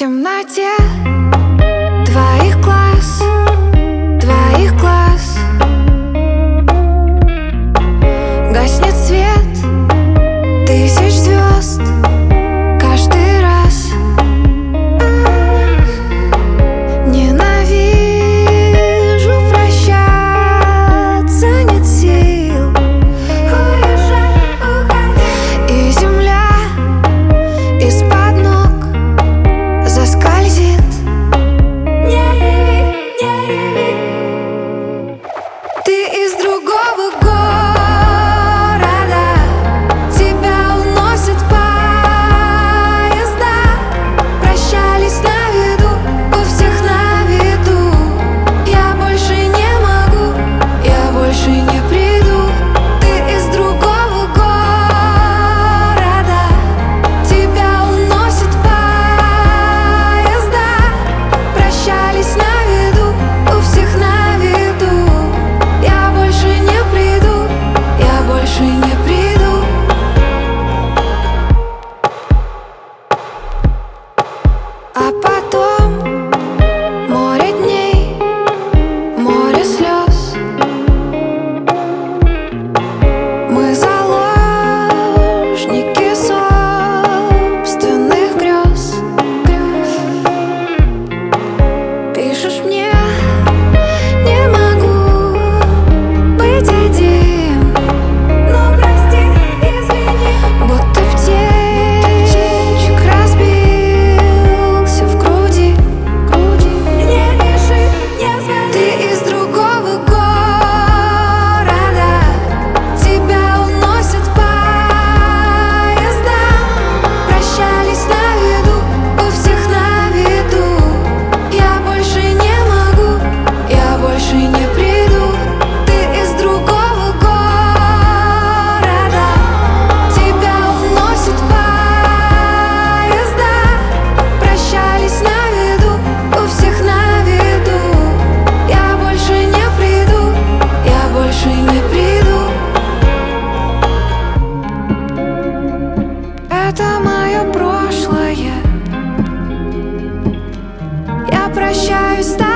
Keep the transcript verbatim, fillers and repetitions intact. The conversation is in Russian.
темноте твоих глаз, твоих глаз гаснет свет тысяч звезд каждый раз. Ненавижу прощаться, нет сил. И земля из-под ног заскользит. Ты из другого города, тебя уносят поезда. Прощались на виду, у всех на виду. Я больше не могу, я больше не приду. Ты из другого города, тебя уносят поезда. Прощались на виду, у всех на виду. Я больше не приду, я больше не приду. А потом море дней, море слез. Мы заложники собственных грез. Пишешь мне: не могу быть один, но прости, извини. Будто птичек разбился в груди. Не пиши, не звони. Ты из другого города, тебя уносят поезда. Прощались на виду, у всех на виду. Я больше не могу, я больше не приду. Ты из другого города, тебя уносят поезда. Прощались на виду, у всех на виду. Я больше не приду, я больше не приду. Это мое прошлое. Я прощаюсь с тобой.